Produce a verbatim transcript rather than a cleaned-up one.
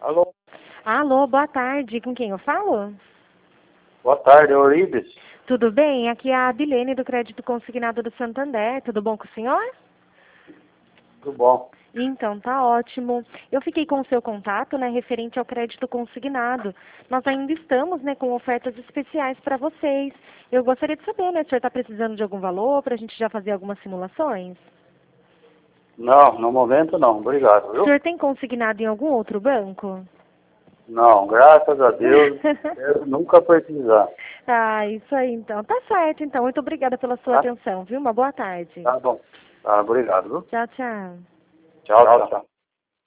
Alô? Alô, boa tarde. Com quem eu falo? Boa tarde, Eurides. Tudo bem? Aqui é a Abilene do Crédito Consignado do Santander. Tudo bom com o senhor? Tudo bom? Então, tá ótimo. Eu fiquei com o seu contato, né, referente ao crédito consignado. Nós ainda estamos, né, com ofertas especiais para vocês. Eu gostaria de saber, né, se o senhor está precisando de algum valor para a gente já fazer algumas simulações? Não, no momento não. Obrigado, O viu? senhor tem consignado em algum outro banco? Não, graças a Deus, eu nunca precisar. Ah, isso aí então. Tá certo, então. Muito obrigada pela sua Tá? atenção, viu? Uma boa tarde. Tá bom. Tá, obrigado, viu? Tchau, tchau. Tchau, tchau.